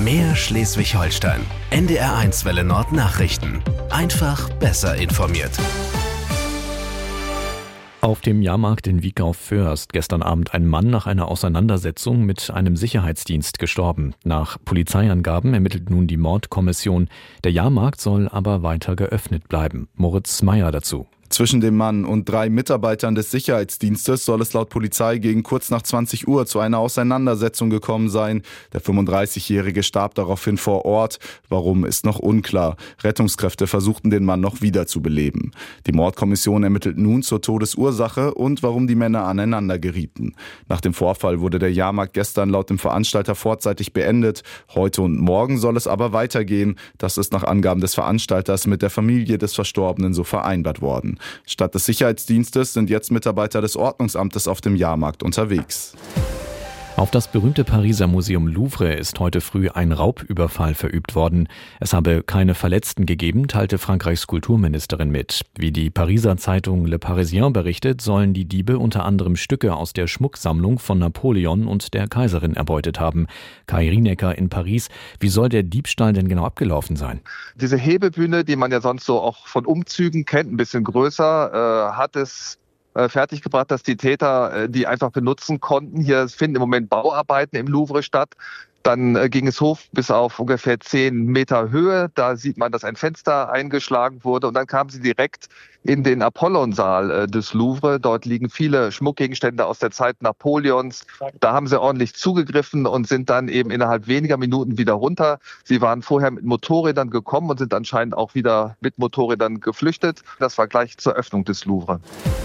Mehr Schleswig-Holstein. NDR1 Welle Nord Nachrichten. Einfach besser informiert. Auf dem Jahrmarkt in Wiekau-Föhrst gestern Abend ein Mann nach einer Auseinandersetzung mit einem Sicherheitsdienst gestorben. Nach Polizeiangaben ermittelt nun die Mordkommission. Der Jahrmarkt soll aber weiter geöffnet bleiben. Moritz Meyer dazu. Zwischen dem Mann und 3 Mitarbeitern des Sicherheitsdienstes soll es laut Polizei gegen kurz nach 20 Uhr zu einer Auseinandersetzung gekommen sein. Der 35-Jährige starb daraufhin vor Ort. Warum, ist noch unklar. Rettungskräfte versuchten den Mann noch wiederzubeleben. Die Mordkommission ermittelt nun zur Todesursache und warum die Männer aneinander gerieten. Nach dem Vorfall wurde der Jahrmarkt gestern laut dem Veranstalter vorzeitig beendet. Heute und morgen soll es aber weitergehen. Das ist nach Angaben des Veranstalters mit der Familie des Verstorbenen so vereinbart worden. Statt des Sicherheitsdienstes sind jetzt Mitarbeiter des Ordnungsamtes auf dem Jahrmarkt unterwegs. Auf das berühmte Pariser Museum Louvre ist heute früh ein Raubüberfall verübt worden. Es habe keine Verletzten gegeben, teilte Frankreichs Kulturministerin mit. Wie die Pariser Zeitung Le Parisien berichtet, sollen die Diebe unter anderem Stücke aus der Schmucksammlung von Napoleon und der Kaiserin erbeutet haben. Kai Rienecker in Paris. Wie soll der Diebstahl denn genau abgelaufen sein? Diese Hebebühne, die man ja sonst so auch von Umzügen kennt, ein bisschen größer, hat es fertiggebracht, dass die Täter die einfach benutzen konnten. Hier finden im Moment Bauarbeiten im Louvre statt. Dann ging es hoch bis auf ungefähr 10 Meter Höhe. Da sieht man, dass ein Fenster eingeschlagen wurde. Und dann kamen sie direkt in den Apollonsaal des Louvre. Dort liegen viele Schmuckgegenstände aus der Zeit Napoleons. Da haben sie ordentlich zugegriffen und sind dann eben innerhalb weniger Minuten wieder runter. Sie waren vorher mit Motorrädern gekommen und sind anscheinend auch wieder mit Motorrädern geflüchtet. Das war gleich zur Öffnung des Louvre.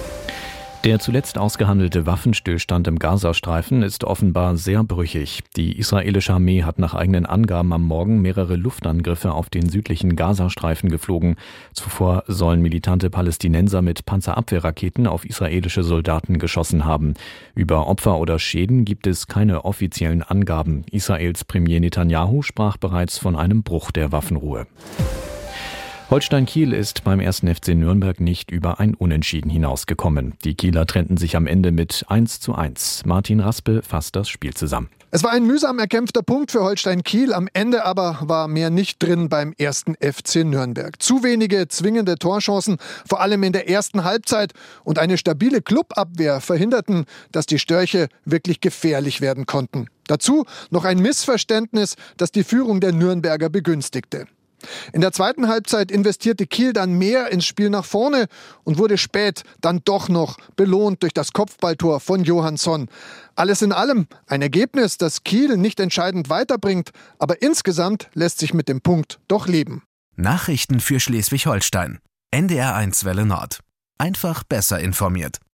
Der zuletzt ausgehandelte Waffenstillstand im Gazastreifen ist offenbar sehr brüchig. Die israelische Armee hat nach eigenen Angaben am Morgen mehrere Luftangriffe auf den südlichen Gazastreifen geflogen. Zuvor sollen militante Palästinenser mit Panzerabwehrraketen auf israelische Soldaten geschossen haben. Über Opfer oder Schäden gibt es keine offiziellen Angaben. Israels Premier Netanyahu sprach bereits von einem Bruch der Waffenruhe. Holstein Kiel ist beim 1. FC Nürnberg nicht über ein Unentschieden hinausgekommen. Die Kieler trennten sich am Ende mit 1:1. Martin Raspe fasst das Spiel zusammen. Es war ein mühsam erkämpfter Punkt für Holstein Kiel. Am Ende aber war mehr nicht drin beim 1. FC Nürnberg. Zu wenige zwingende Torchancen, vor allem in der ersten Halbzeit. Und eine stabile Clubabwehr verhinderten, dass die Störche wirklich gefährlich werden konnten. Dazu noch ein Missverständnis, das die Führung der Nürnberger begünstigte. In der zweiten Halbzeit investierte Kiel dann mehr ins Spiel nach vorne und wurde spät dann doch noch belohnt durch das Kopfballtor von Johansson. Alles in allem ein Ergebnis, das Kiel nicht entscheidend weiterbringt, aber insgesamt lässt sich mit dem Punkt doch leben. Nachrichten für Schleswig-Holstein. NDR1 Welle Nord. Einfach besser informiert.